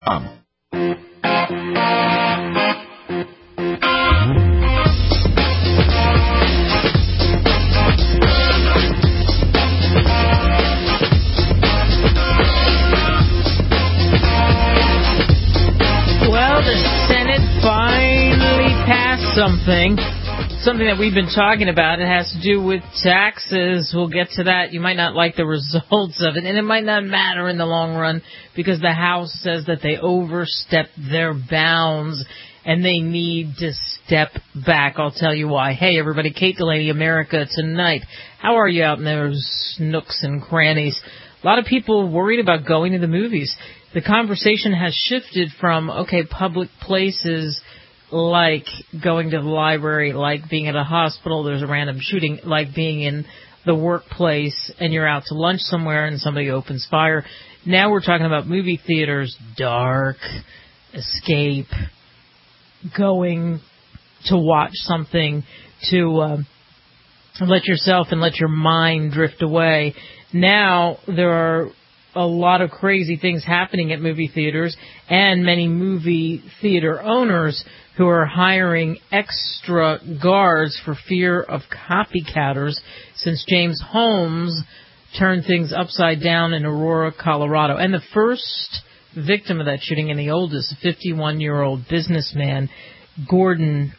Well, the Senate finally passed something that we've been talking about. It has to do with taxes. We'll get to that. You might not like the results of it, and it might not matter in the long run because the House says that they overstepped their bounds and they need to step back. I'll tell you why. Hey, everybody, Kate Delaney, America Tonight. How are you out in those nooks and crannies? A lot of people worried about going to the movies. The conversation has shifted from, okay, public places like going to the library, like being at a hospital, there's a random shooting, like being in the workplace and you're out to lunch somewhere and somebody opens fire. Now we're talking about movie theaters, dark, escape, going to watch something to let yourself and let your mind drift away. Now there are a lot of crazy things happening at movie theaters and many movie theater owners who are hiring extra guards for fear of copycatters since James Holmes turned things upside down in Aurora, Colorado. And the first victim of that shooting and the oldest, a 51-year-old businessman, Gordon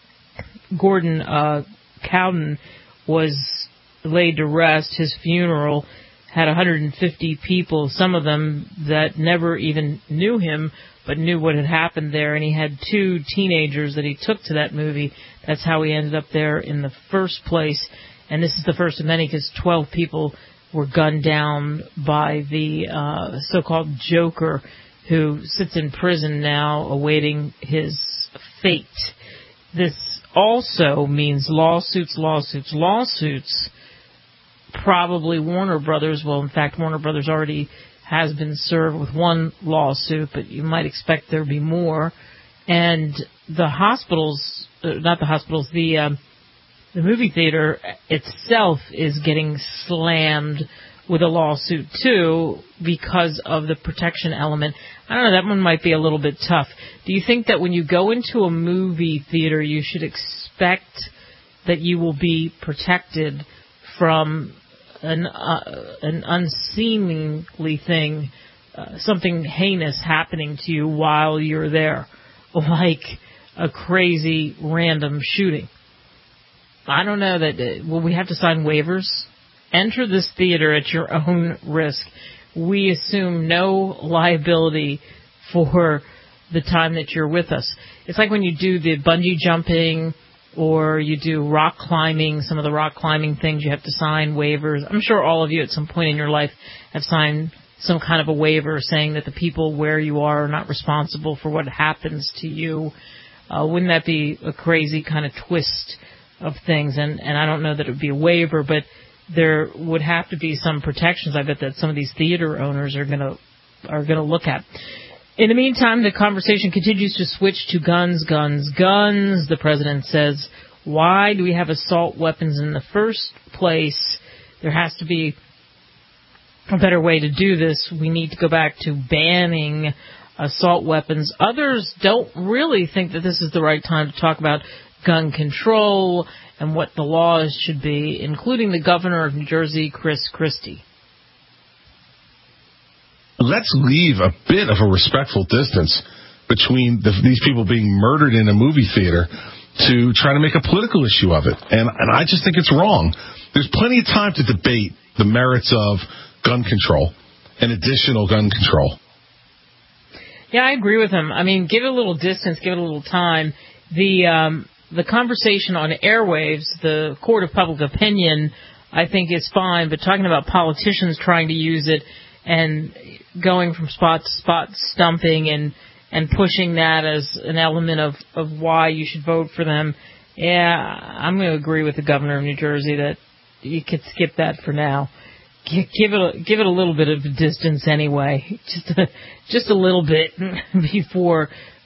Cowden, was laid to rest. His funeral had 150 people, some of them that never even knew him, but knew what had happened there. And he had 2 teenagers that he took to that movie. That's how he ended up there in the first place. And this is the first of many because 12 people were gunned down by the so-called Joker, who sits in prison now awaiting his fate. This also means lawsuits. Probably Warner Brothers. Well, in fact, Warner Brothers already has been served with one lawsuit, but you might expect there be more. And the hospitals, the movie theater itself is getting slammed with a lawsuit too because of the protection element. I don't know, that one might be a little bit tough. Do you think that when you go into a movie theater, you should expect that you will be protected from an unseemly thing, something heinous happening to you while you're there, like a crazy random shooting? I don't know that. Will we have to sign waivers? Enter this theater at your own risk. We assume no liability for the time that you're with us. It's like when you do the bungee jumping or you do rock climbing, some of the rock climbing things, you have to sign waivers. I'm sure all of you at some point in your life have signed some kind of a waiver saying that the people where you are not responsible for what happens to you. Wouldn't that be a crazy kind of twist of things? And I don't know that it would be a waiver, but there would have to be some protections, I bet, that some of these theater owners are gonna look at. In the meantime, the conversation continues to switch to guns. The president says, why do we have assault weapons in the first place? There has to be a better way to do this. We need to go back to banning assault weapons. Others don't really think that this is the right time to talk about gun control and what the laws should be, including the governor of New Jersey, Chris Christie. Let's leave a bit of a respectful distance between these people being murdered in a movie theater to try to make a political issue of it. And I just think it's wrong. There's plenty of time to debate the merits of gun control and additional gun control. Yeah, I agree with him. I mean, give it a little distance, give it a little time. The conversation on airwaves, the court of public opinion, I think is fine, but talking about politicians trying to use it and going from spot to spot, stumping and pushing that as an element of why you should vote for them, yeah, I'm going to agree with the governor of New Jersey that you could skip that for now. Give it a little bit of a distance anyway, just a little bit before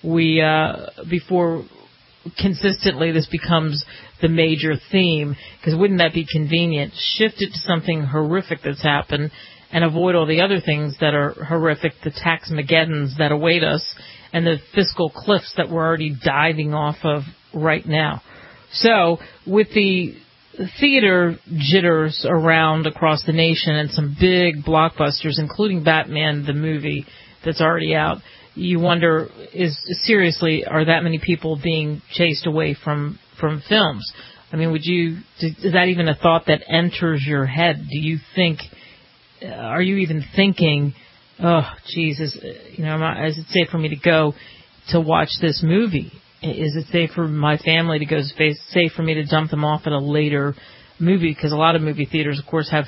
consistently this becomes the major theme. Because wouldn't that be convenient? Shift it to something horrific that's happened, and avoid all the other things that are horrific, the tax-mageddons that await us, and the fiscal cliffs that we're already diving off of right now. So, with the theater jitters around across the nation and some big blockbusters, including Batman the movie that's already out, you wonder, seriously, are that many people being chased away from films? I mean, is that even a thought that enters your head? Do you think, are you even thinking, oh, Jesus, is it safe for me to go to watch this movie? Is it safe for my family to go? Is it safe for me to dump them off at a later movie? Because a lot of movie theaters, of course, have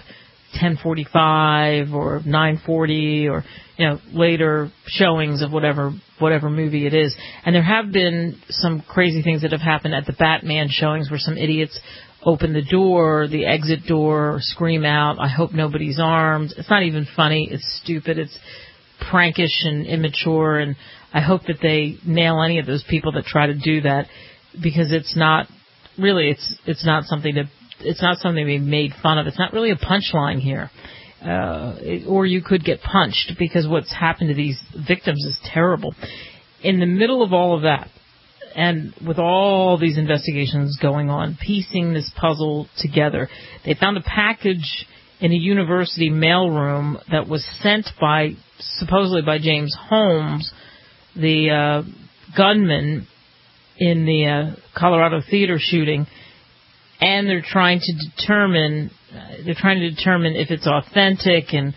10:45 or 9:40 or later showings of whatever movie it is. And there have been some crazy things that have happened at the Batman showings where some idiots open the door, the exit door, or scream out, "I hope nobody's armed." It's not even funny. It's stupid. It's prankish and immature, and I hope that they nail any of those people that try to do that, because it's not really, it's not something to be made fun of. It's not really a punchline here. Or you could get punched, because what's happened to these victims is terrible. In the middle of all of that, and with all these investigations going on, piecing this puzzle together, they found a package in a university mailroom that was sent supposedly by James Holmes, the gunman in the Colorado theater shooting, and they're trying to determine if it's authentic, and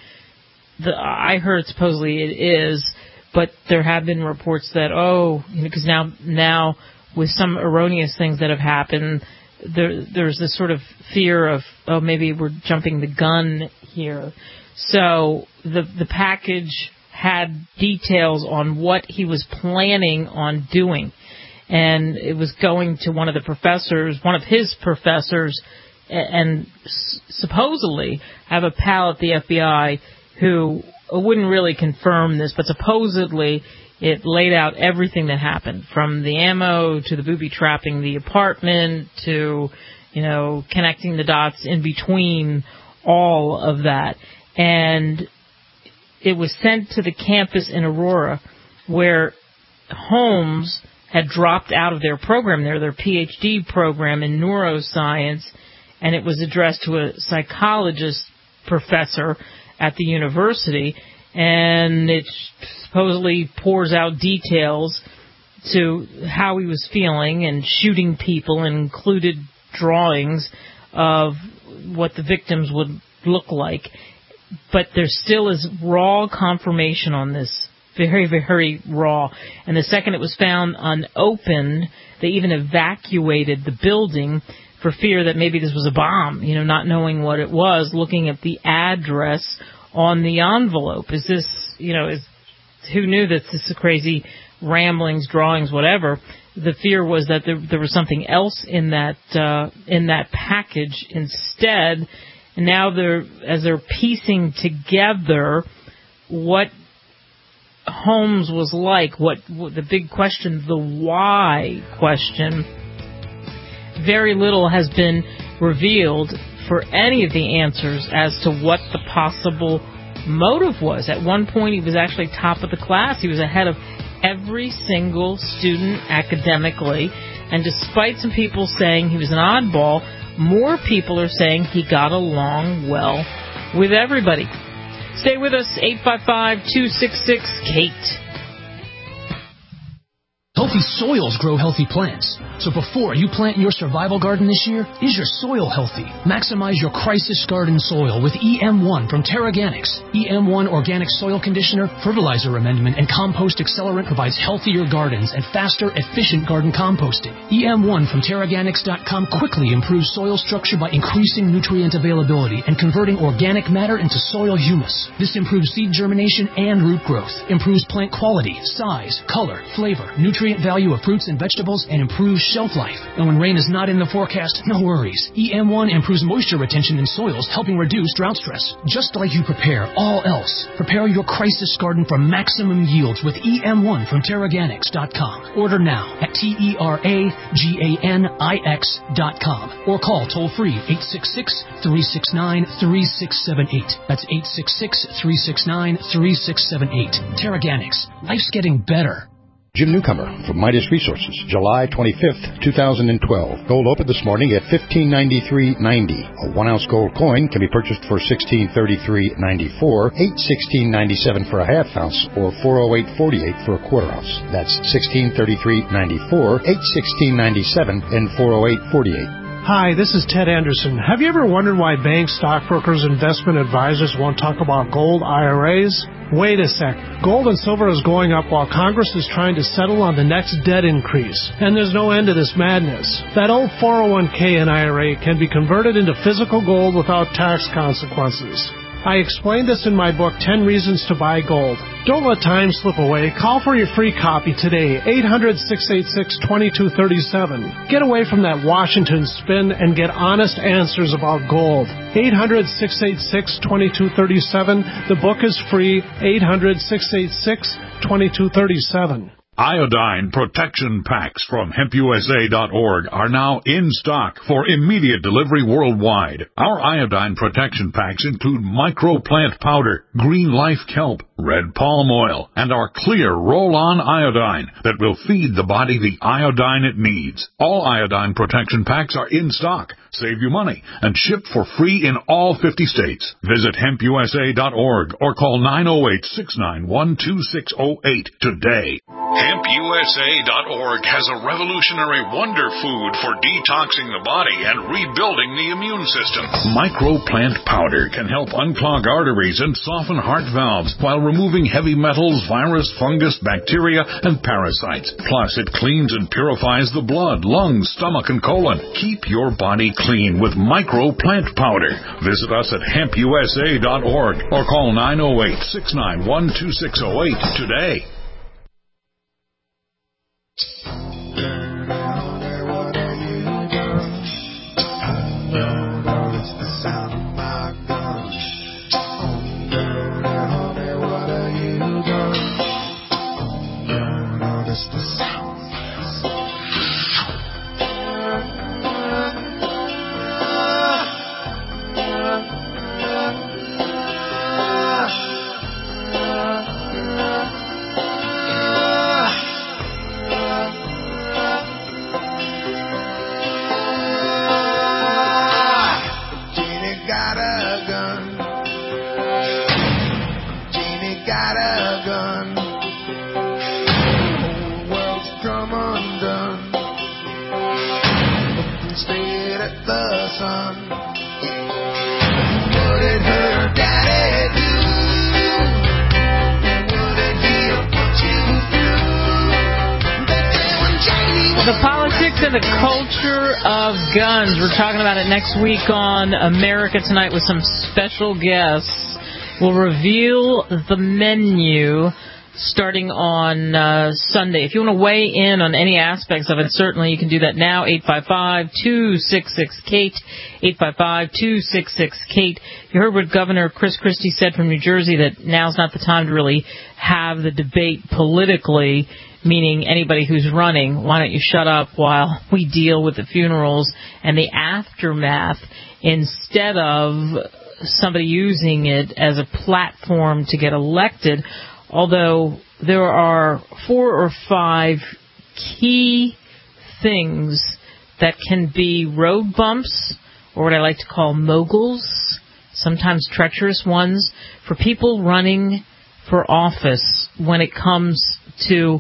I heard supposedly it is, but there have been reports that, because now with some erroneous things that have happened, there's this sort of fear of, maybe we're jumping the gun here. So the package had details on what he was planning on doing, and it was going to one of his professors, and supposedly have a pal at the FBI who wouldn't really confirm this, but supposedly it laid out everything that happened, from the ammo to the booby trapping the apartment to, connecting the dots in between all of that. And it was sent to the campus in Aurora, where Holmes had dropped out of their program there, their PhD program in neuroscience, and it was addressed to a psychologist professor at the university, and it supposedly pours out details to how he was feeling and shooting people, and included drawings of what the victims would look like. But there still is raw confirmation on this, very, very raw. And the second it was found unopened, they even evacuated the building for fear that maybe this was a bomb, not knowing what it was, looking at the address on the envelope. Is this, who knew that this is crazy ramblings, drawings, whatever? The fear was that there was something else in that package instead. And now as they're piecing together what Holmes was like, what the big question, the why question, very little has been revealed for any of the answers as to what the possible motive was. At one point, he was actually top of the class. He was ahead of every single student academically. And despite some people saying he was an oddball, more people are saying he got along well with everybody. Stay with us, 855-266-KATE. Healthy soils grow healthy plants. So before you plant your survival garden this year, is your soil healthy? Maximize your crisis garden soil with EM1 from Terraganics. EM1 Organic Soil Conditioner, Fertilizer Amendment, and Compost Accelerant provides healthier gardens and faster, efficient garden composting. EM1 from Terraganics.com quickly improves soil structure by increasing nutrient availability and converting organic matter into soil humus. This improves seed germination and root growth, improves plant quality, size, color, flavor, nutrient value of fruits and vegetables and improves shelf life. And when rain is not in the forecast, no worries. EM1 improves moisture retention in soils, helping reduce drought stress. Just like you prepare all else, prepare your crisis garden for maximum yields with EM1 from TerraGanix.com. Order now at TerraGanix.com or call toll-free 866-369-3678. That's 866-369-3678. TerraGanix. Life's getting better. Jim Newcomer from Midas Resources, July 25th, 2012. Gold opened this morning at $1593.90. A 1-ounce gold coin can be purchased for $1633.94, $816.97 for a half ounce, or $408.48 for a quarter ounce. That's $1633.94, $816.97, and $408.48. Hi, this is Ted Anderson. Have you ever wondered why banks, stockbrokers, investment advisors won't talk about gold IRAs? Wait a sec. Gold and silver is going up while Congress is trying to settle on the next debt increase. And there's no end to this madness. That old 401k and IRA can be converted into physical gold without tax consequences. I explained this in my book, 10 Reasons to Buy Gold. Don't let time slip away. Call for your free copy today, 800-686-2237. Get away from that Washington spin and get honest answers about gold. 800-686-2237. The book is free, 800-686-2237. Iodine protection packs from HempUSA.org are now in stock for immediate delivery worldwide. Our iodine protection packs include microplant powder, green life kelp, red palm oil, and our clear roll-on iodine that will feed the body the iodine it needs. All iodine protection packs are in stock, save you money, and shipped for free in all 50 states. Visit HempUSA.org or call 908-691-2608 today. HempUSA.org has a revolutionary wonder food for detoxing the body and rebuilding the immune system. Microplant powder can help unclog arteries and soften heart valves while removing heavy metals, virus, fungus, bacteria, and parasites. Plus, it cleans and purifies the blood, lungs, stomach, and colon. Keep your body clean with microplant powder. Visit us at HempUSA.org or call 908-691-2608 today. The politics and the culture of guns. We're talking about it next week on America Tonight with some special guests. We'll reveal the menu starting on Sunday. If you want to weigh in on any aspects of it, certainly you can do that now. 855-266-KATE, 855-266-KATE. You heard what Governor Chris Christie said from New Jersey, that now's not the time to really have the debate politically, meaning anybody who's running. Why don't you shut up while we deal with the funerals and the aftermath instead of somebody using it as a platform to get elected. Although there are 4 or 5 key things that can be road bumps, or what I like to call moguls, sometimes treacherous ones, for people running for office when it comes to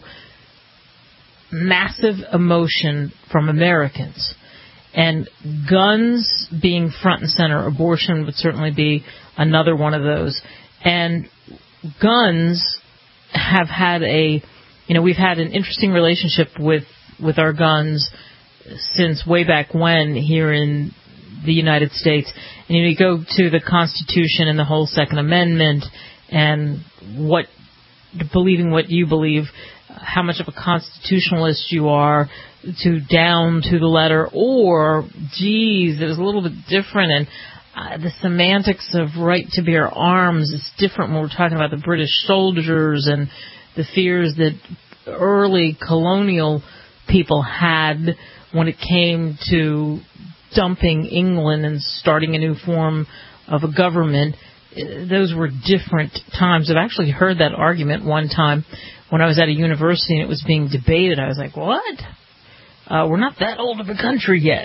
massive emotion from Americans. And guns being front and center, abortion would certainly be another one of those. And guns have had we've had an interesting relationship with our guns since way back when here in the United States. And you go to the Constitution and the whole Second Amendment and believing what you believe. how much of a constitutionalist you are, to down to the letter, or, geez, it was a little bit different, and the semantics of right to bear arms is different when we're talking about the British soldiers and the fears that early colonial people had when it came to dumping England and starting a new form of a government. Those were different times. I've actually heard that argument one time when I was at a university and it was being debated. I was like, what? We're not that old of a country yet.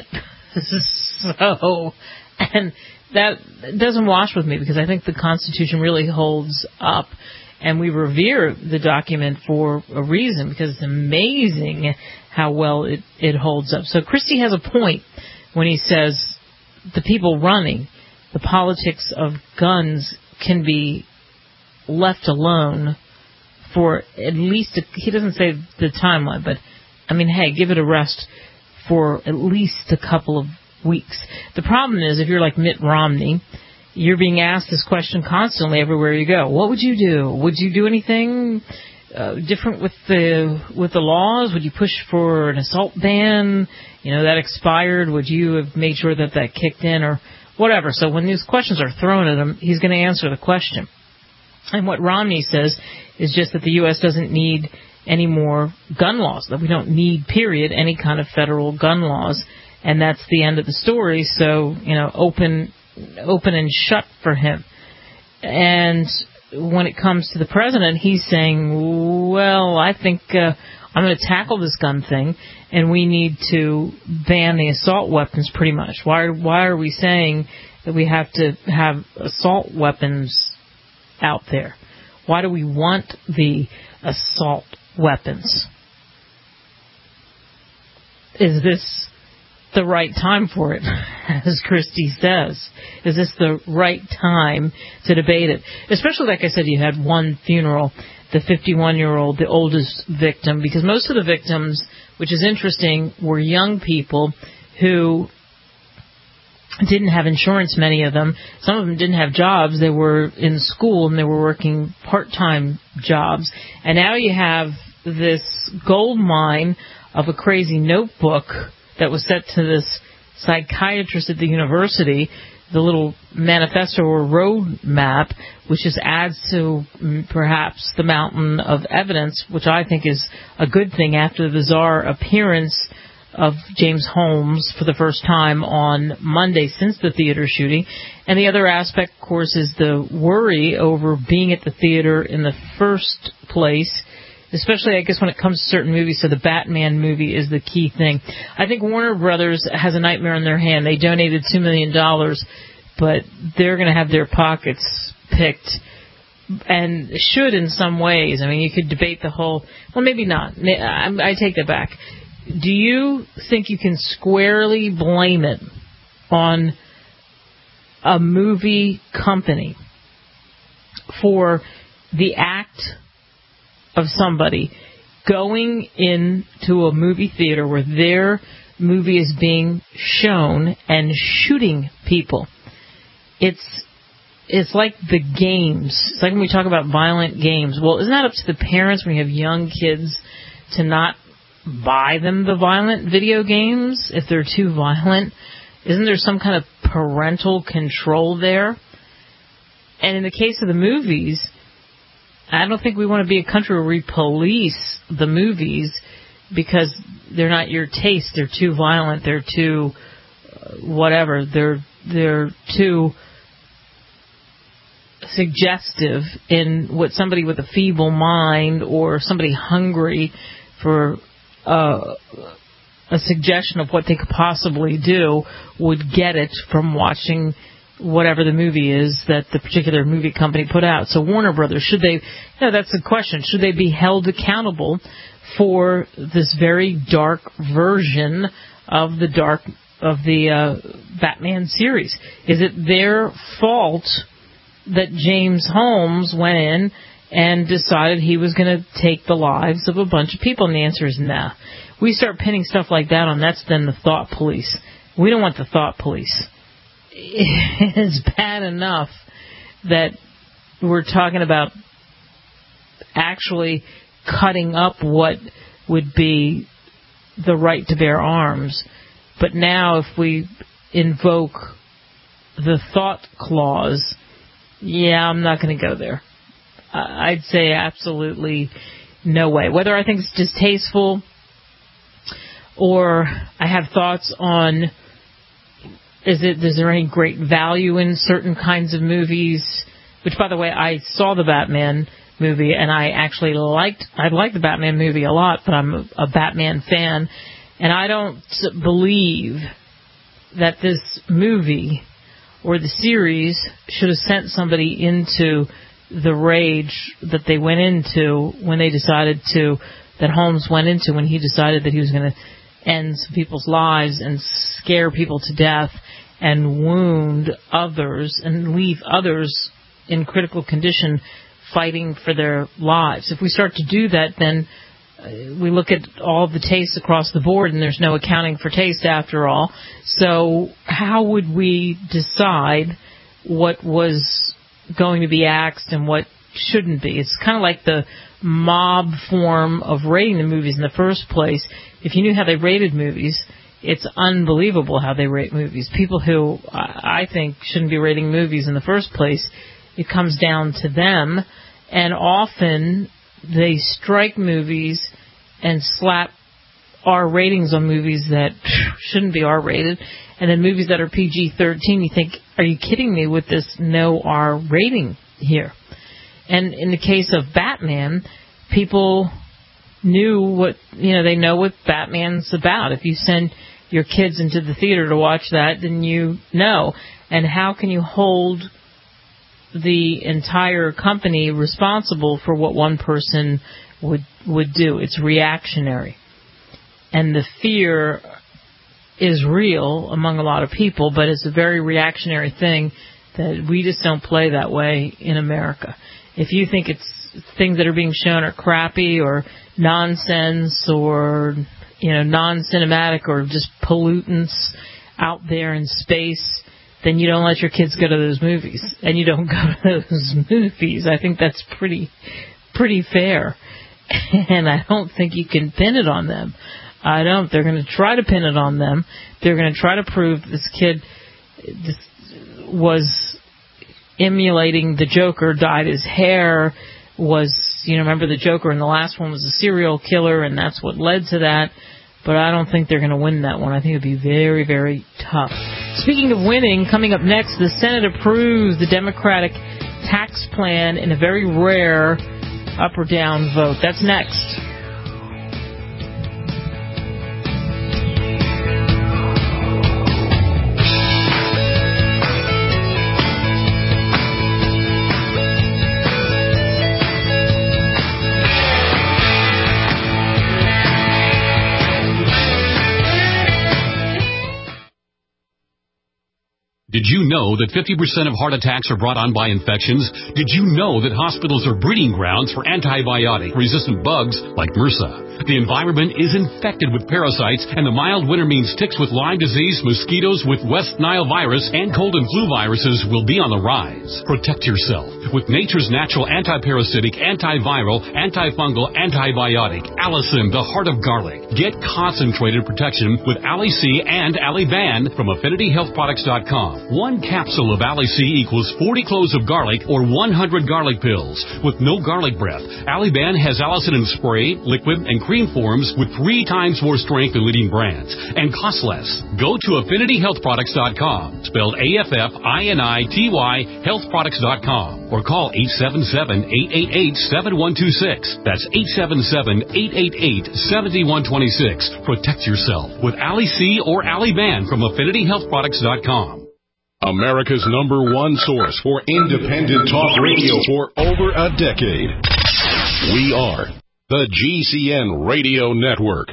So, and that doesn't wash with me, because I think the Constitution really holds up, and we revere the document for a reason, because it's amazing how well it holds up. So Christie has a point when he says the people running the politics of guns can be left alone for at least, he doesn't say the timeline, but I mean, hey, give it a rest for at least a couple of weeks. The problem is, if you're like Mitt Romney, you're being asked this question constantly everywhere you go. What would you do? Would you do anything different with the laws? Would you push for an assault ban? That expired. Would you have made sure that kicked in, or whatever? So when these questions are thrown at him, he's going to answer the question. And what Romney says is just that the U.S. doesn't need any more gun laws, that we don't need, period, any kind of federal gun laws. And that's the end of the story. So, open and shut for him. And when it comes to the president, he's saying, well, I think I'm going to tackle this gun thing, and we need to ban the assault weapons pretty much. Why are we saying that we have to have assault weapons out there? Why do we want the assault weapons? Is this the right time for it, as Christie says? Is this the right time to debate it? Especially, like I said, you had one funeral, the 51-year-old, the oldest victim, because most of the victims, which is interesting, were young people who didn't have insurance, many of them. Some of them didn't have jobs. They were in school and they were working part-time jobs. And now you have this gold mine of a crazy notebook that was sent to this psychiatrist at the university, the little manifesto or road map, which just adds to perhaps the mountain of evidence, which I think is a good thing after the bizarre appearance of James Holmes for the first time on Monday since the theater shooting. And the other aspect, of course, is the worry over being at the theater in the first place, especially, I guess, when it comes to certain movies. So the Batman movie is the key thing. I think Warner Brothers has a nightmare in their hand. They donated $2 million, but they're going to have their pockets picked, and should in some ways. I mean, you could debate the whole, well, maybe not. I take that back. Do you think you can squarely blame it on a movie company for the act of somebody going into a movie theater where their movie is being shown and shooting people? It's like the games. It's like when we talk about violent games. Well, isn't that up to the parents when you have young kids to not buy them the violent video games if they're too violent? Isn't there some kind of parental control there? And in the case of the movies, I don't think we want to be a country where we police the movies because they're not your taste. They're too violent. They're too whatever. They're too suggestive in what somebody with a feeble mind or somebody hungry for a suggestion of what they could possibly do would get it from watching whatever the movie is that the particular movie company put out. So Warner Brothers, should they, that's the question, should they be held accountable for this very dark version of the Batman series? Is it their fault that James Holmes went in and decided he was going to take the lives of a bunch of people? And the answer is nah. We start pinning stuff like that on, that's then the thought police. We don't want the thought police. It's bad enough that we're talking about actually cutting up what would be the right to bear arms. But now if we invoke the thought clause, I'm not going to go there. I'd say absolutely no way. Whether I think it's distasteful or I have thoughts on is there any great value in certain kinds of movies, which, by the way, I saw the Batman movie, and I actually liked the Batman movie a lot, but I'm a Batman fan, and I don't believe that this movie or the series should have sent somebody into the rage that they went into when they decided to, that Holmes went into when he decided that he was going to end some people's lives and scare people to death and wound others and leave others in critical condition fighting for their lives. If we start to do that, then we look at all the tastes across the board, and there's no accounting for taste after all. So how would we decide what was going to be axed and what shouldn't be? It's kind of like the mob form of rating the movies in the first place. If you knew how they rated movies, it's unbelievable how they rate movies. People who I think shouldn't be rating movies in the first place, it comes down to them, and often they strike movies and slap R ratings on movies that shouldn't be R rated, and then movies that are PG-13, you think, are you kidding me with this no R rating here? And in the case of Batman, people knew what, they know what Batman's about. If you send your kids into the theater to watch that, then you know. And how can you hold the entire company responsible for what one person would do? It's reactionary. And the fear is real among a lot of people, but it's a very reactionary thing that we just don't play that way in America. If you think it's things that are being shown are crappy or nonsense or, non-cinematic or just pollutants out there in space, then you don't let your kids go to those movies, and you don't go to those movies. I think that's pretty fair, and I don't think you can pin it on them. I don't. They're going to try to pin it on them. They're going to try to prove this kid was emulating the Joker, dyed his hair, was, remember the Joker in the last one was a serial killer, and that's what led to that. But I don't think they're going to win that one. I think it'd be very, very tough. Speaking of winning, coming up next, the Senate approves the Democratic tax plan in a very rare up or down vote. That's next. Did you know that 50% of heart attacks are brought on by infections? Did you know that hospitals are breeding grounds for antibiotic-resistant bugs like MRSA? The environment is infected with parasites, and the mild winter means ticks with Lyme disease, mosquitoes with West Nile virus, and cold and flu viruses will be on the rise. Protect yourself with nature's natural antiparasitic, antiviral, antifungal, antibiotic, Allicin, the heart of garlic. Get concentrated protection with Ali-C and Ali-Ban from AffinityHealthProducts.com. One capsule of Ali-C equals 40 cloves of garlic or 100 garlic pills. With no garlic breath, Ali-Ban has Allicin in spray, liquid, and cream forms with 3 times more strength than leading brands and costs less. Go to AffinityHealthProducts.com, spelled AFFINITY, healthproducts.com, or call 877-888-7126. That's 877-888-7126. Protect yourself with Ali-C or Ali-Ban from AffinityHealthProducts.com. America's #1 source for independent talk radio for over a decade. We are the GCN Radio Network.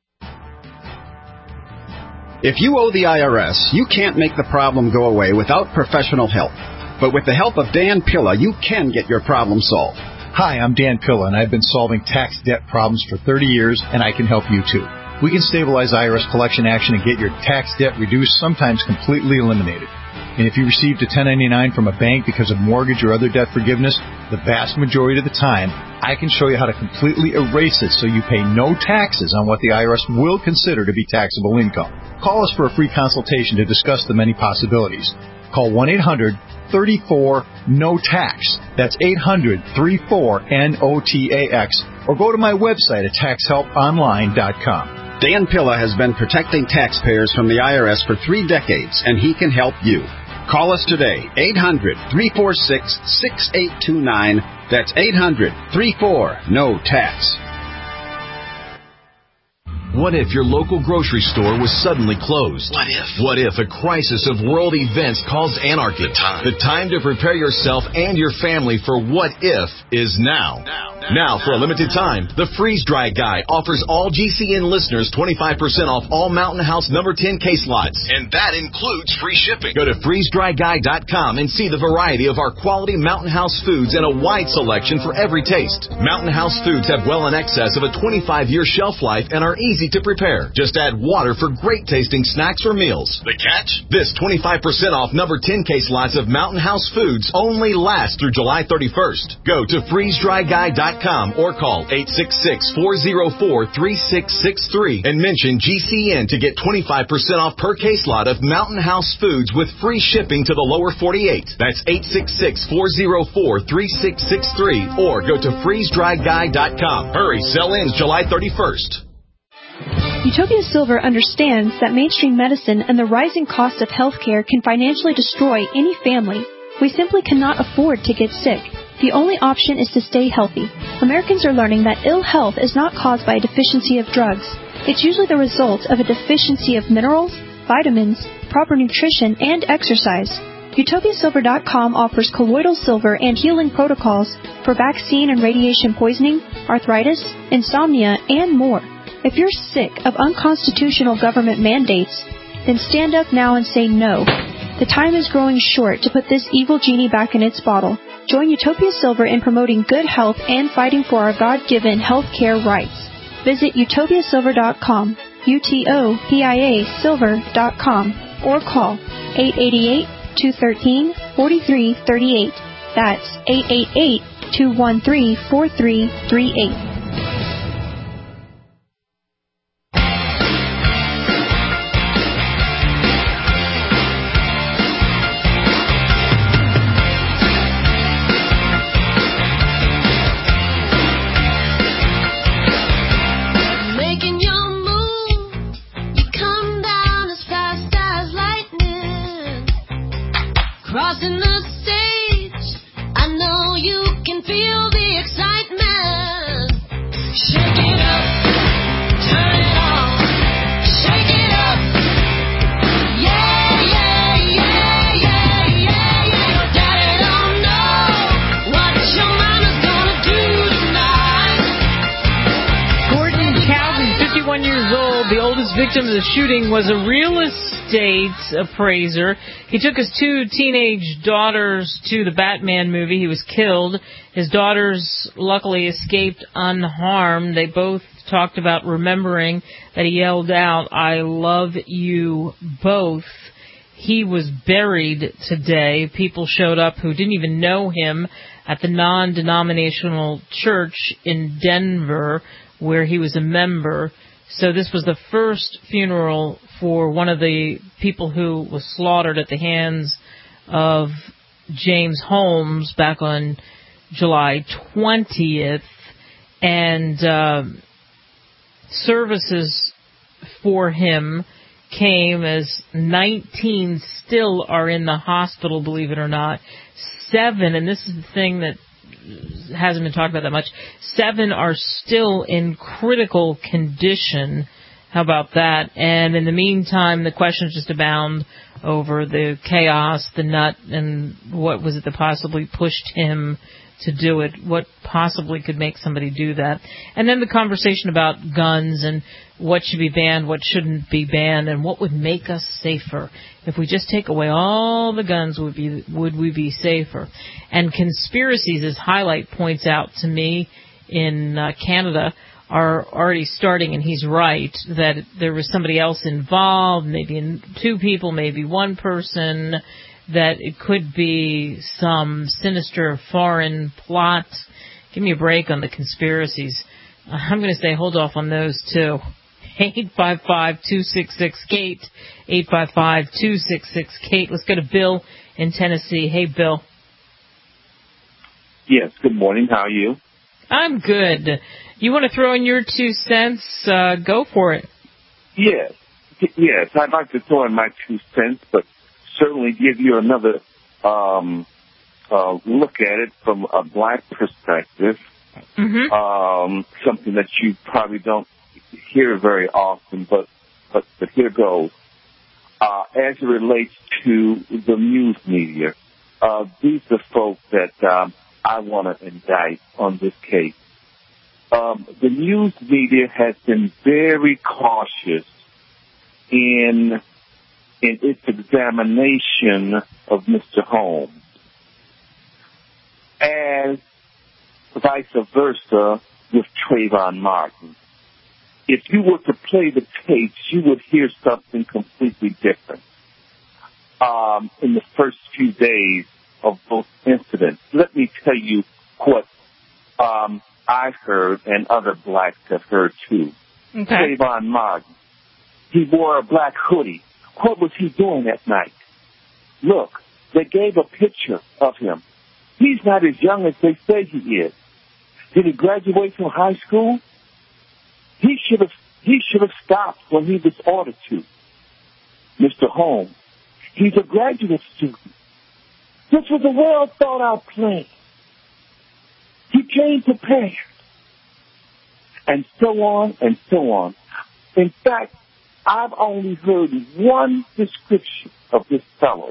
If you owe the IRS, you can't make the problem go away without professional help. But with the help of Dan Pilla, you can get your problem solved. Hi, I'm Dan Pilla, and I've been solving tax debt problems for 30 years, and I can help you too. We can stabilize IRS collection action and get your tax debt reduced, sometimes completely eliminated. And if you received a 1099 from a bank because of mortgage or other debt forgiveness, the vast majority of the time, I can show you how to completely erase it so you pay no taxes on what the IRS will consider to be taxable income. Call us for a free consultation to discuss the many possibilities. Call 1-800-34-NO-TAX. That's 800-34-NOTAX. Or go to my website at taxhelponline.com. Dan Pilla has been protecting taxpayers from the IRS for 3 decades, and he can help you. Call us today, 800-346-6829. That's 800-34-NO-TAX. What if your local grocery store was suddenly closed? What if a crisis of world events caused anarchy? The time to prepare yourself and your family for what if is now. Now, for a limited time, the Freeze Dry Guy offers all GCN listeners 25% off all Mountain House number 10 case lots. And that includes free shipping. Go to freezedryguy.com and see the variety of our quality Mountain House foods and a wide selection for every taste. Mountain House foods have well in excess of a 25-year shelf life and are easy to prepare. Just add water for great tasting snacks or meals. The catch? This 25% off number 10 case lots of Mountain House foods only lasts through July 31st. Go to freezedryguy.com or call 866-404-3663 and mention GCN to get 25% off per case lot of Mountain House foods with free shipping to the lower 48. That's 866-404-3663 or go to freezedryguy.com. Hurry, sell ends July 31st. Utopia Silver understands that mainstream medicine and the rising cost of healthcare can financially destroy any family. We simply cannot afford to get sick. The only option is to stay healthy. Americans are learning that ill health is not caused by a deficiency of drugs. It's usually the result of a deficiency of minerals, vitamins, proper nutrition, and exercise. UtopiaSilver.com offers colloidal silver and healing protocols for vaccine and radiation poisoning, arthritis, insomnia, and more. If you're sick of unconstitutional government mandates, then stand up now and say no. The time is growing short to put this evil genie back in its bottle. Join Utopia Silver in promoting good health and fighting for our God-given health care rights. Visit utopiasilver.com, UTOPIA silver.com, or call 888-213-4338. That's 888-213-4338. Crossing the stage, I know you can feel the excitement. Shake it up, turn it on, shake it up. Yeah, yeah, yeah, yeah, yeah, yeah. Your daddy don't know what your mama's gonna do tonight. Gordon Calvin, 51 years old, the oldest victim of the shooting, was a real estate appraiser. He took his 2 teenage daughters to the Batman movie. He was killed. His daughters luckily escaped unharmed. They both talked about remembering that he yelled out, "I love you both." He was buried today. People showed up who didn't even know him at the non-denominational church in Denver where he was a member. So this was the first funeral for one of the people who was slaughtered at the hands of James Holmes back on July 20th. And services for him came as 19 still are in the hospital, believe it or not. 7, and this is the thing that hasn't been talked about that much, 7 are still in critical condition. How about that? And in the meantime, the questions just abound over the chaos, the nut, and what was it that possibly pushed him to do it? What possibly could make somebody do that? And then the conversation about guns and what should be banned, what shouldn't be banned, and what would make us safer. If we just take away all the guns, would we be safer? And conspiracies, as Highlight points out to me in Canada, are already starting, and he's right, that there was somebody else involved, maybe 2 people, maybe 1 person, that it could be some sinister foreign plot. Give me a break on the conspiracies. I'm going to say hold off on those too. 855-266-KATE, 855-266-KATE. Let's go to Bill in Tennessee. Hey, Bill. Yes, good morning. How are you? I'm good. You want to throw in your 2 cents? Go for it. Yes, I'd like to throw in my 2 cents, but certainly give you another look at it from a black perspective. Mm-hmm. Something that you probably don't hear very often, but here goes. As it relates to the news media, these are folks that I want to indict on this case. The news media has been very cautious in its examination of Mr. Holmes, as vice versa with Trayvon Martin. If you were to play the tapes, you would hear something completely different in the first few days of both incidents. Let me tell you what I heard and other blacks have heard too. Okay. Trayvon Martin, he wore a black hoodie. What was he doing that night? Look, they gave a picture of him. He's not as young as they say he is. Did he graduate from high school? He should have stopped when he was ordered to. Mr. Holmes, he's a graduate student. This was a well thought out plan. He came prepared. And so on and so on. In fact, I've only heard one description of this fellow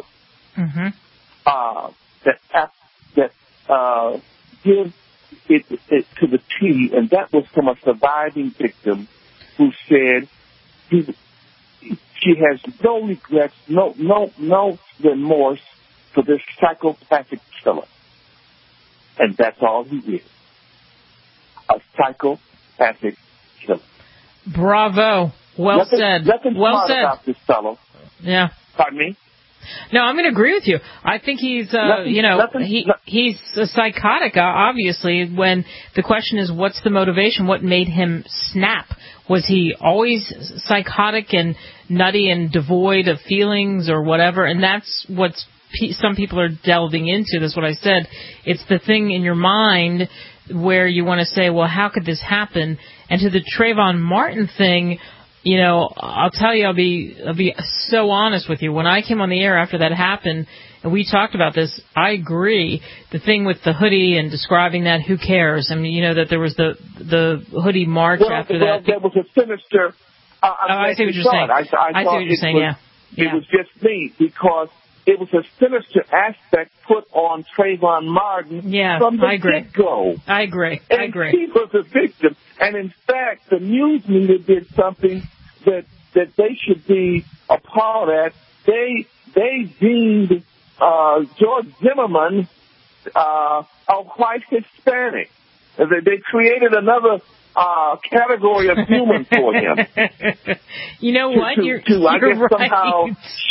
that gives it to the T, and that was from a surviving victim who said she has no regrets, no remorse for this psychopathic killer. And that's all he is. A psychopathic killer. Bravo. Well said. Nothing well smart said about this fellow. Yeah. Pardon me? No, I'm going to agree with you. I think he's, he's a psychotic, obviously, when the question is what's the motivation, what made him snap? Was he always psychotic and nutty and devoid of feelings or whatever? And that's what some people are delving into. That's what I said. It's the thing in your mind where you want to say, well, how could this happen? And to the Trayvon Martin thing, you know, I'll tell you, I'll be so honest with you. When I came on the air after that happened, and we talked about this, I agree. The thing with the hoodie and describing that, who cares? I mean, you know that there was the hoodie march after that. There was a sinister. I see what you're saying. I see what you're saying. Yeah. It was just me because it was a sinister aspect put on Trayvon Martin from the get-go. I agree. And he was a victim. And in fact, the news media did something that they should be appalled at. They deemed George Zimmerman a white Hispanic. They created another category of human for him. You know what? You're I guess right. Somehow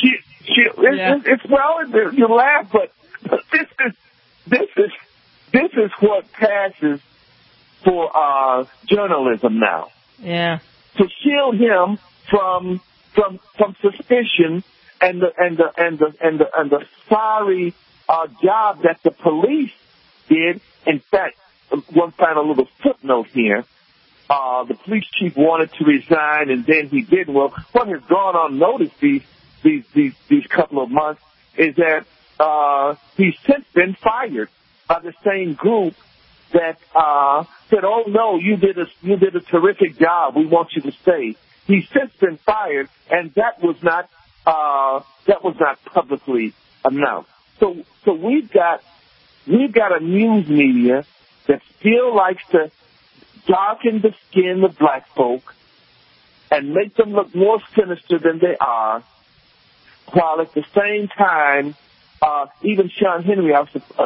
you laugh, but this is what passes for journalism now. Yeah. To shield him from suspicion and the sorry job that the police did. In fact, one final little footnote here. The police chief wanted to resign, and then he didn't. Well, what has gone unnoticed these couple of months is that he's since been fired by the same group that said, "Oh no, you did a terrific job. We want you to stay." He's since been fired, and that was not publicly announced. So we've got a news media that still likes to darken the skin of black folk and make them look more sinister than they are, while at the same time, even Sean Hannity,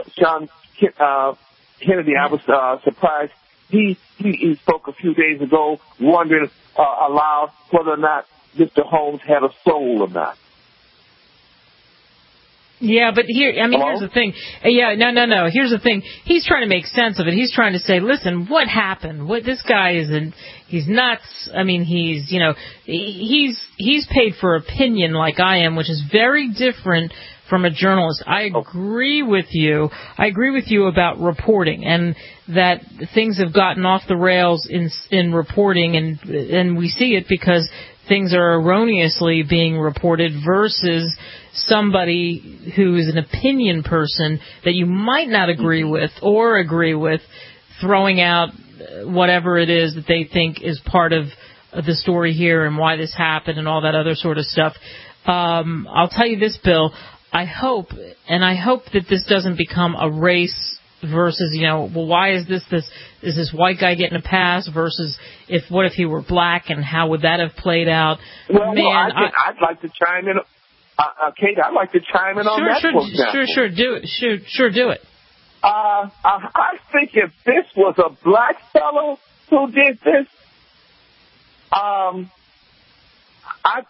I was surprised. He spoke a few days ago, wondering aloud whether or not Mr. Holmes had a soul or not. Yeah, but here's the thing. Yeah, no. Here's the thing. He's trying to make sense of it. He's trying to say, listen, what happened? This guy he's nuts. I mean, he's paid for opinion like I am, which is very different from a journalist. I agree with you. I agree with you about reporting and that things have gotten off the rails in reporting, and we see it because things are erroneously being reported versus somebody who is an opinion person that you might not agree with or agree with throwing out whatever it is that they think is part of the story here and why this happened and all that other sort of stuff. I'll tell you this, Bill. I hope that this doesn't become a race versus, why is this white guy getting a pass versus what if he were black and how would that have played out? Well, I'd like to chime in. Kate, I'd like to chime in on that. Sure, do it. Sure, do it. I think if this was a black fellow who did this, I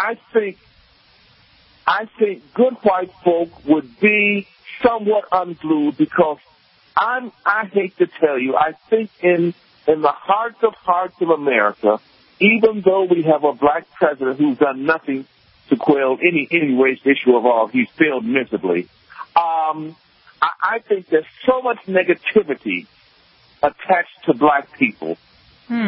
think good white folk would be somewhat unglued because I hate to tell you, I think in the hearts of America, even though we have a black president who's done nothing to quell any race issue of all, he's failed miserably. I think there's so much negativity attached to black people. When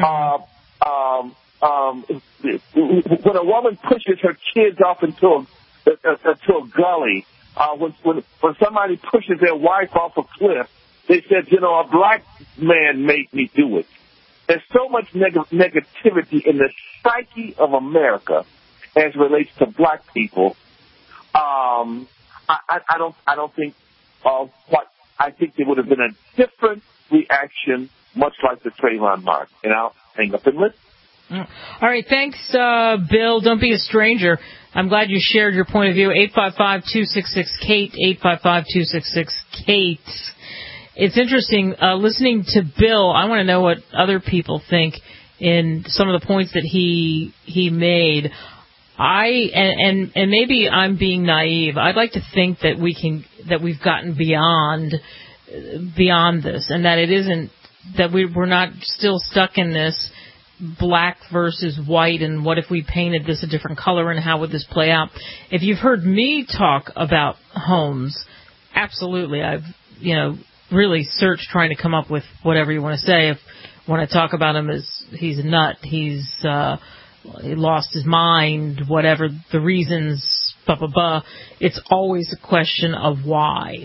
a woman pushes her kids off into a gully, when somebody pushes their wife off a cliff, they said, a black man made me do it. There's so much negativity in the psyche of America as it relates to black people. I don't think I think there would have been a different reaction, much like the Trayvon Martin. And I'll hang up and listen. All right, thanks, Bill. Don't be a stranger. I'm glad you shared your point of view. 855-266-KATE, 855-266-KATE. It's interesting listening to Bill. I want to know what other people think in some of the points that he made. And maybe I'm being naive. I'd like to think that we've gotten beyond this, and that it isn't that we're not still stuck in this black versus white, and what if we painted this a different color, and how would this play out? If you've heard me talk about Holmes, absolutely, I've really searched trying to come up with whatever you want to say. When I talk about him as he's a nut, he lost his mind, whatever the reasons, it's always a question of why.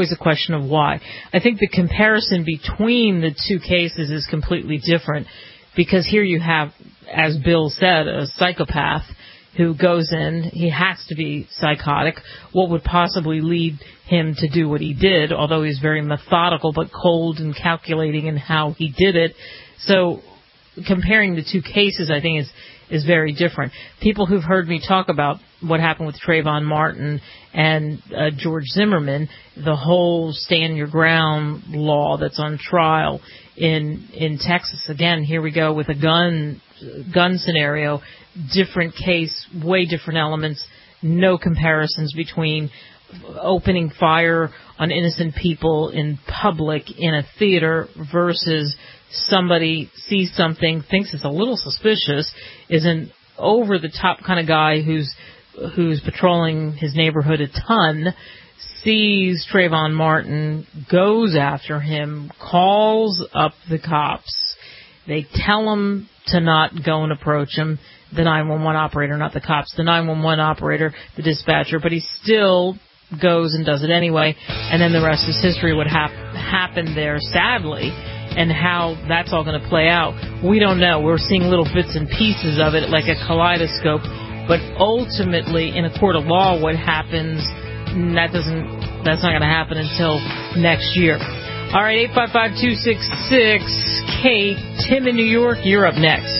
I think the comparison between the two cases is completely different, because here you have, as Bill said, a psychopath who goes in. He has to be psychotic. What would possibly lead him to do what he did, although he's very methodical but cold and calculating in how he did it. So comparing the two cases, I think, is very different. People who've heard me talk about what happened with Trayvon Martin and George Zimmerman, the whole stand your ground law that's on trial in Texas. Again, here we go with a gun scenario, different case, way different elements, no comparisons between opening fire on innocent people in public in a theater versus somebody sees something, thinks it's a little suspicious, is an over-the-top kind of guy who's patrolling his neighborhood a ton, sees Trayvon Martin, goes after him, calls up the cops. They tell him to not go and approach him, the 911 operator, not the cops, the 911 operator, the dispatcher, but he still goes and does it anyway, and then the rest is history. What happened there, sadly, and how that's all going to play out, we don't know. We're seeing little bits and pieces of it like a kaleidoscope, but ultimately in a court of law what happens, that's not going to happen until next year. All right, 855-266-KATE. Tim in New York, you're up next.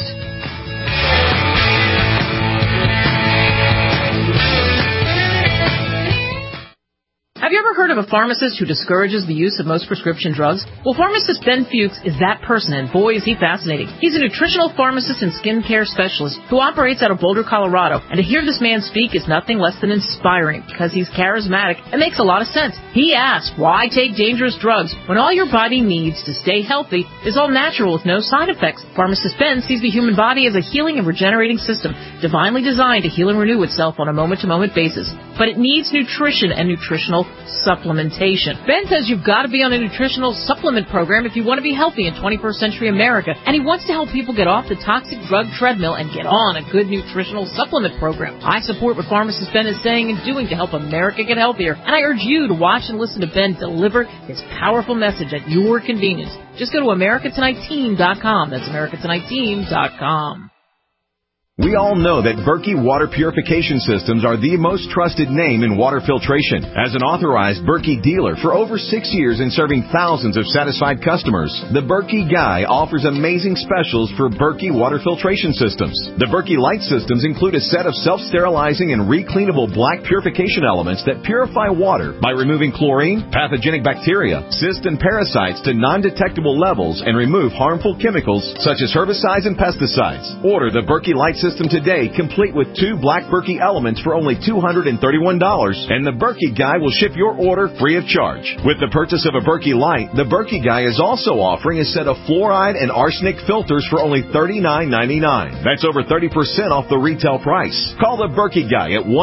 Have you ever heard of a pharmacist who discourages the use of most prescription drugs? Well, pharmacist Ben Fuchs is that person, and boy, is he fascinating. He's a nutritional pharmacist and skincare specialist who operates out of Boulder, Colorado, and to hear this man speak is nothing less than inspiring because he's charismatic and makes a lot of sense. He asks, why take dangerous drugs when all your body needs to stay healthy is all natural with no side effects? Pharmacist Ben sees the human body as a healing and regenerating system, divinely designed to heal and renew itself on a moment-to-moment basis. But it needs nutrition and nutritional supplementation. Ben says you've got to be on a nutritional supplement program if you want to be healthy in 21st century America, and he wants to help people get off the toxic drug treadmill and get on a good nutritional supplement program. I support what Pharmacist Ben is saying and doing to help America get healthier, and I urge you to watch and listen to Ben deliver his powerful message at your convenience. Just go to AmericaTonightTeam.com. That's AmericaTonightTeam.com. We all know that Berkey Water Purification Systems are the most trusted name in water filtration. As an authorized Berkey dealer for over 6 years and serving thousands of satisfied customers, the Berkey Guy offers amazing specials for Berkey Water Filtration Systems. The Berkey Light Systems include a set of self-sterilizing and recleanable black purification elements that purify water by removing chlorine, pathogenic bacteria, cysts, and parasites to non-detectable levels and remove harmful chemicals such as herbicides and pesticides. Order the Berkey Light System today, complete with 2 black Berkey elements for only $231, and the Berkey Guy will ship your order free of charge. With the purchase of a Berkey Light, the Berkey Guy is also offering a set of fluoride and arsenic filters for only $39.99. That's over 30% off the retail price. Call the Berkey Guy at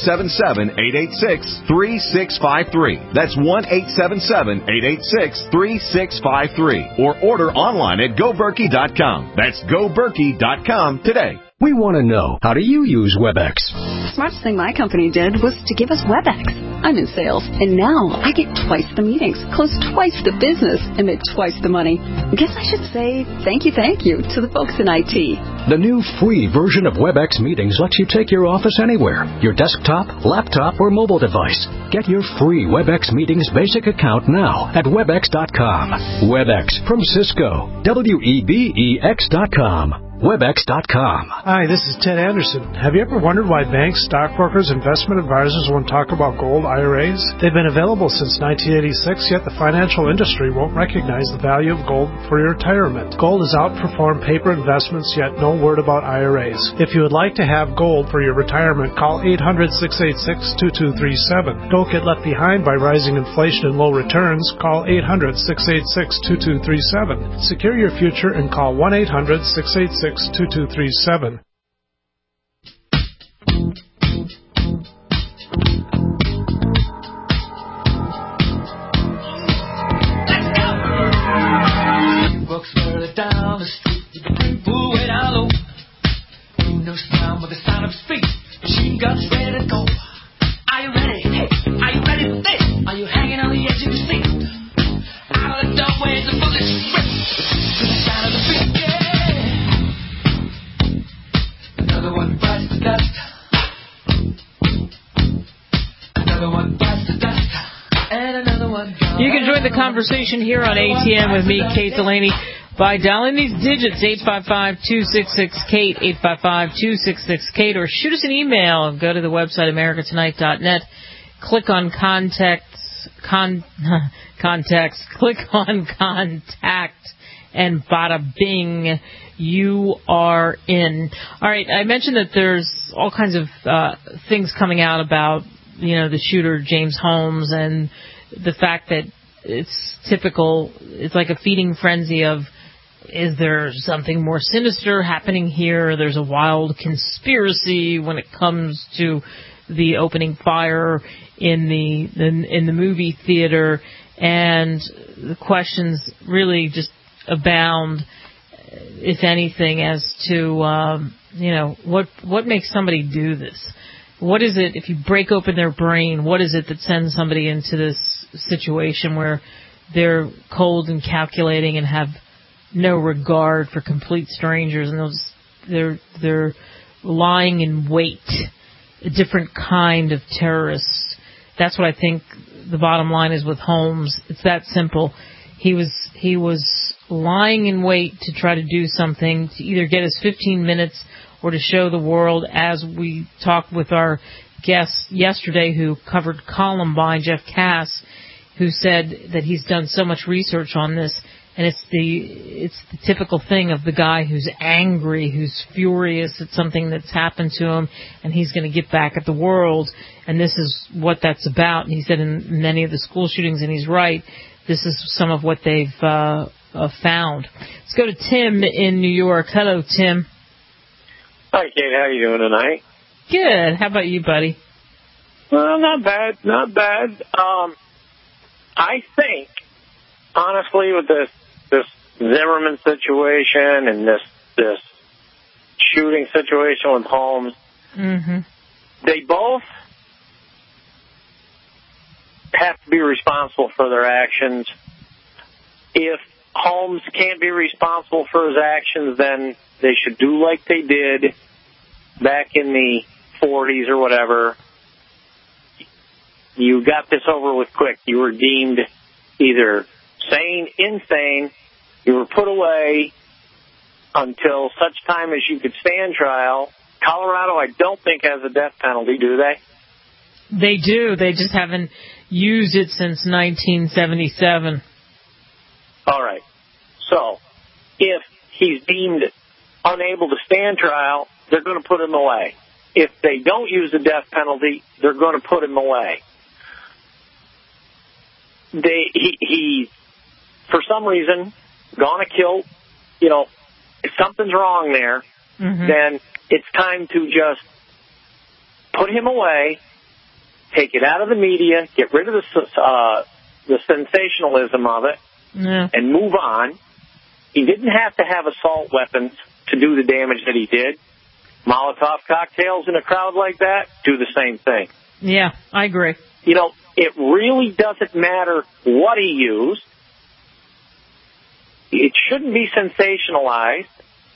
1-877-886-3653. That's 1-877-886-3653. Or order online at GoBerkey.com. That's GoBerkey.com today. We want to know, how do you use WebEx? The smartest thing my company did was to give us WebEx. I'm in sales, and now I get twice the meetings, close twice the business, and make twice the money. I guess I should say thank you to the folks in IT. The new free version of WebEx Meetings lets you take your office anywhere, your desktop, laptop, or mobile device. Get your free WebEx Meetings basic account now at Webex.com. WebEx from Cisco. WEBEX.com. Webex.com. Hi, this is Ted Anderson. Have you ever wondered why banks, stockbrokers, investment advisors won't talk about gold IRAs? They've been available since 1986, yet the financial industry won't recognize the value of gold for your retirement. Gold has outperformed paper investments, yet no word about IRAs. If you would like to have gold for your retirement, call 800-686-2237. Don't get left behind by rising inflation and low returns. Call 800-686-2237. Secure your future and call 1-800-686-2237. Walks further down the street with the big bull way down low. Ain't no sound but the sound of his feet. Machine guns ready to go. Are you ready? Hey, are you ready for this? Are you hanging on the edge of your seat? Out of the doorway, the bullets rip to the sound of the beat. Another one bites the dust. Another one bites the dust. And another one gone. You can join the conversation here on ATM with me, Kate Delaney, by dialing these digits, 855-266-KATE, 855-266-KATE, or shoot us an email. Go to the website, americatonight.net. Click on context, click on contact, and bada bing, you are in. All right, I mentioned that there's all kinds of things coming out about, the shooter, James Holmes, and the fact that it's typical, it's like a feeding frenzy of, is there something more sinister happening here? There's a wild conspiracy when it comes to the opening fire in the movie theater, and the questions really just abound, if anything, as to what makes somebody do this? What is it, if you break open their brain, what is it that sends somebody into this situation where they're cold and calculating and have no regard for complete strangers, and they're lying in wait, a different kind of terrorist? That's what I think the bottom line is with Holmes. It's that simple. He was lying in wait to try to do something, to either get his 15 minutes or to show the world, as we talked with our guest yesterday who covered Columbine, Jeff Cass. who said that he's done so much research on this, and it's the typical thing of the guy who's angry, who's furious at something that's happened to him, and he's going to get back at the world, and this is what that's about. And he said in many of the school shootings, and he's right, this is some of what they've found. Let's go to Tim in New York. Hello, Tim. Hi, Kate. How you doing tonight? Good. How about you, buddy? Well, not bad. Not bad. I think, honestly, with this Zimmerman situation and this shooting situation with Holmes, they both have to be responsible for their actions. If Holmes can't be responsible for his actions, then they should do like they did back in the 40s or whatever. You got this over with quick. You were deemed either sane, insane. You were put away until such time as you could stand trial. Colorado, I don't think, has a death penalty, do they? They do. They just haven't used it since 1977. All right. So, if he's deemed unable to stand trial, they're going to put him away. If they don't use the death penalty, they're going to put him away. He for some reason, gone to kill, if something's wrong there, then it's time to just put him away, take it out of the media, get rid of the sensationalism of it, and move on. He didn't have to have assault weapons to do the damage that he did. Molotov cocktails in a crowd like that do the same thing. Yeah, I agree. It really doesn't matter what he used. It shouldn't be sensationalized.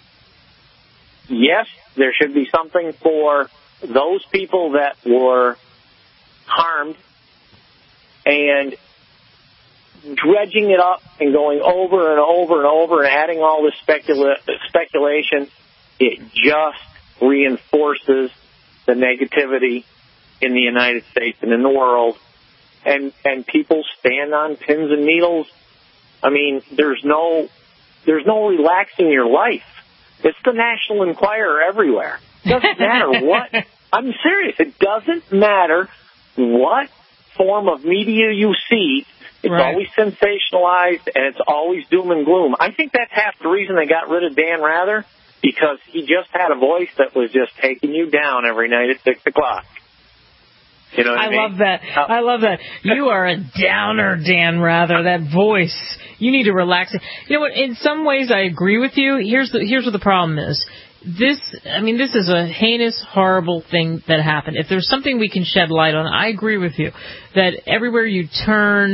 Yes, there should be something for those people that were harmed, and dredging it up and going over and over and over and adding all this speculation, it just reinforces the negativity in the United States and in the world. And people stand on pins and needles. I mean, there's no relaxing your life. It's the National Enquirer everywhere. It doesn't matter what. I'm serious. It doesn't matter what form of media you see. It's always sensationalized, and it's always doom and gloom. I think that's half the reason they got rid of Dan Rather, because he just had a voice that was just taking you down every night at 6 o'clock. You know what I mean? Love that. I love that. You are a downer, Dan Rather. That voice. You need to relax. You know what? In some ways, I agree with you. Here's what the problem is. This is a heinous, horrible thing that happened. If there's something we can shed light on, I agree with you that everywhere you turn,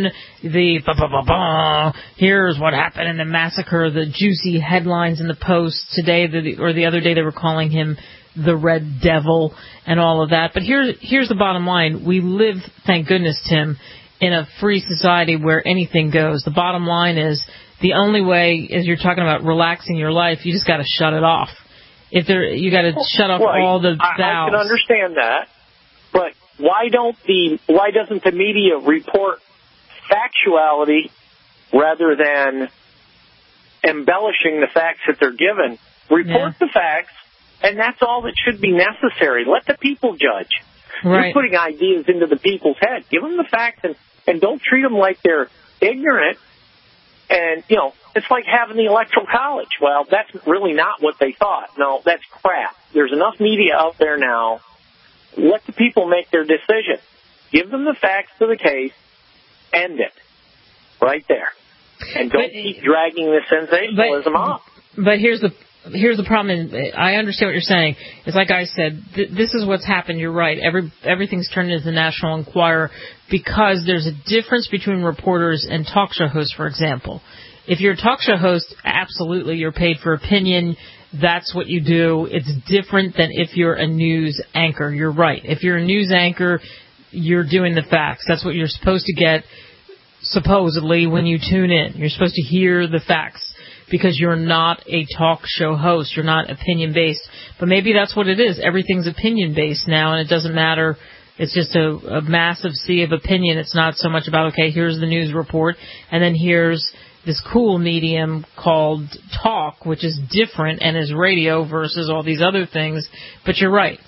here's what happened in the massacre, the juicy headlines in the Post today or the other day, they were calling him the Red Devil and all of that. But here's the bottom line. We live, thank goodness, Tim, in a free society where anything goes. The bottom line is the only way, as you're talking about relaxing your life, you just got to shut it off. You got to shut off all the valves. I can understand that, but why doesn't the media report factuality rather than embellishing the facts that they're given? Report the facts, and that's all that should be necessary. Let the people judge. You're putting ideas into the people's head. Give them the facts and don't treat them like they're ignorant. And, it's like having the Electoral College. Well, that's really not what they thought. No, that's crap. There's enough media out there now. Let the people make their decision. Give them the facts to the case. End it. Right there. And don't keep dragging the sensationalism off. But here's the problem. I understand what you're saying. It's like I said, this is what's happened. You're right. Everything's turned into the National Enquirer because there's a difference between reporters and talk show hosts, for example. If you're a talk show host, absolutely, you're paid for opinion. That's what you do. It's different than if you're a news anchor. You're right. If you're a news anchor, you're doing the facts. That's what you're supposed to get, supposedly, when you tune in. You're supposed to hear the facts because you're not a talk show host. You're not opinion-based. But maybe that's what it is. Everything's opinion-based now, and it doesn't matter It's just a massive sea of opinion. It's not so much about, okay, here's the news report, and then here's this cool medium called talk, which is different and is radio versus all these other things. But you're right.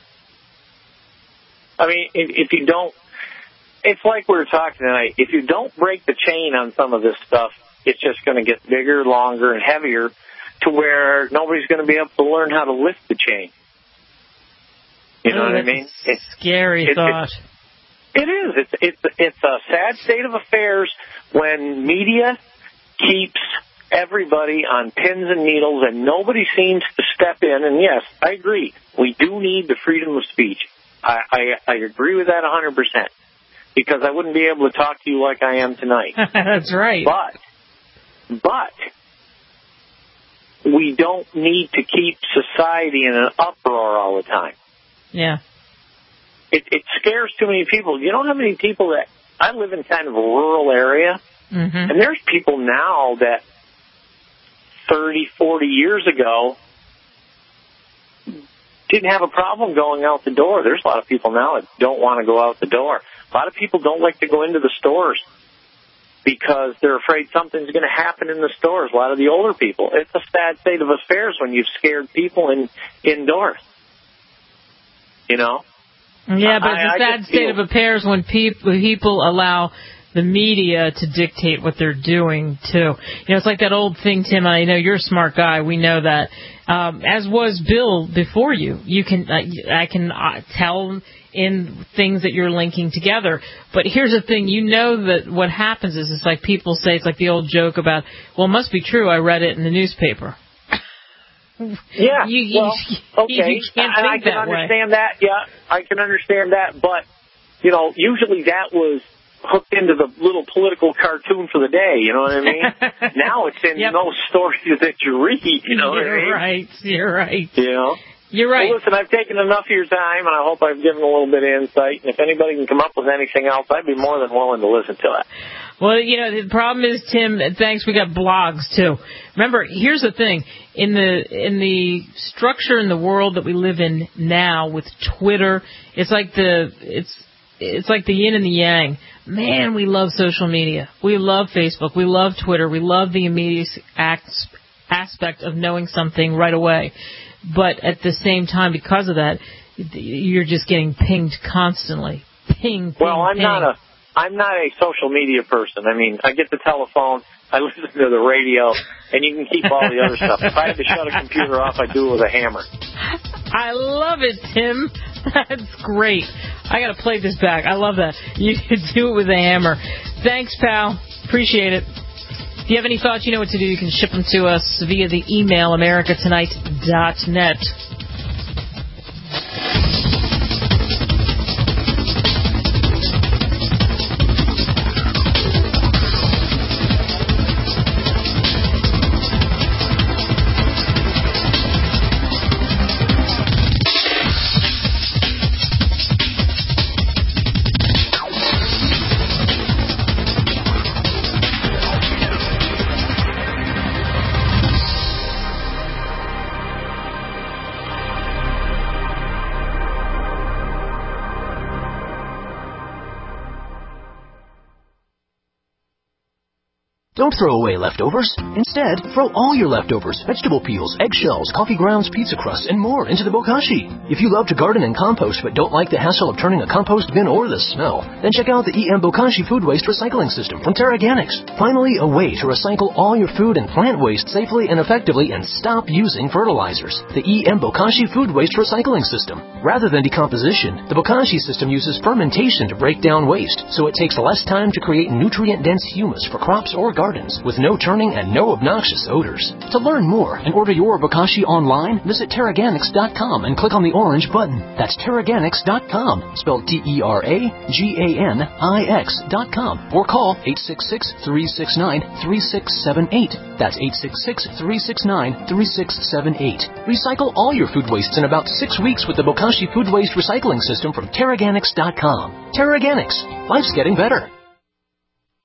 I mean, if you don't, it's like we were talking tonight, if you don't break the chain on some of this stuff, it's just going to get bigger, longer, and heavier to where nobody's going to be able to learn how to lift the chain. You know what I mean? It's scary thought. It is. It's a sad state of affairs when media keeps everybody on pins and needles and nobody seems to step in. And yes, I agree. We do need the freedom of speech. I agree with that 100%. Because I wouldn't be able to talk to you like I am tonight. That's right. But we don't need to keep society in an uproar all the time. Yeah. It scares too many people. You know how many people that I live in kind of a rural area, and there's people now that 30, 40 years ago didn't have a problem going out the door. There's a lot of people now that don't want to go out the door. A lot of people don't like to go into the stores because they're afraid something's going to happen in the stores. A lot of the older people. It's a sad state of affairs when you've scared people indoors. You know? Yeah, but it's a sad state of affairs when people allow the media to dictate what they're doing, too. You know, it's like that old thing, Tim, I know you're a smart guy. We know that. As was Bill before you. I can tell in things that you're linking together. But here's the thing. You know that what happens is it's like people say, it's like the old joke about, well, it must be true. I read it in the newspaper. Yeah, okay. You can't and I can understand that. Yeah, I can understand that. But, you know, usually that was hooked into the little political cartoon for the day, you know what I mean? Now it's in those stories that you read, you know what I mean? You're right. You know? You're right. Well, listen, I've taken enough of your time, and I hope I've given a little bit of insight. And if anybody can come up with anything else, I'd be more than willing to listen to it. Well, you know, the problem is, Tim, thanks, we got blogs, too. Remember, here's the thing. In the structure in the world that we live in now with Twitter, it's like the yin and the yang. Man, we love social media. We love Facebook. We love Twitter. We love the immediate aspect of knowing something right away. But at the same time, because of that, you're just getting pinged constantly. Ping. Well, I'm not a social media person. I mean, I get the telephone, I listen to the radio, and you can keep all the other stuff. If I had to shut a computer off, I'd do it with a hammer. I love it, Tim. That's great. I got to play this back. I love that. You could do it with a hammer. Thanks, pal. Appreciate it. If you have any thoughts, you know what to do. You can ship them to us via the email, americatonight.net. Don't throw away leftovers. Instead, throw all your leftovers, vegetable peels, eggshells, coffee grounds, pizza crusts, and more into the bokashi. If you love to garden and compost but don't like the hassle of turning a compost bin or the smell, then check out the EM Bokashi Food Waste Recycling System from TerraGanix. Finally, a way to recycle all your food and plant waste safely and effectively and stop using fertilizers. The EM Bokashi Food Waste Recycling System. Rather than decomposition, the Bokashi system uses fermentation to break down waste, so it takes less time to create nutrient-dense humus for crops or gardens with no turning and no obnoxious odors. To learn more and order your Bokashi online, visit TerraGanix.com and click on the orange button. That's TerraGanix.com, spelled TerraGanix.com, or call 866-369-3678. That's 866-369-3678. Recycle all your food wastes in about 6 weeks with the Bokashi Food Waste Recycling System from TerraGanix.com. TerraGanix. Life's getting better.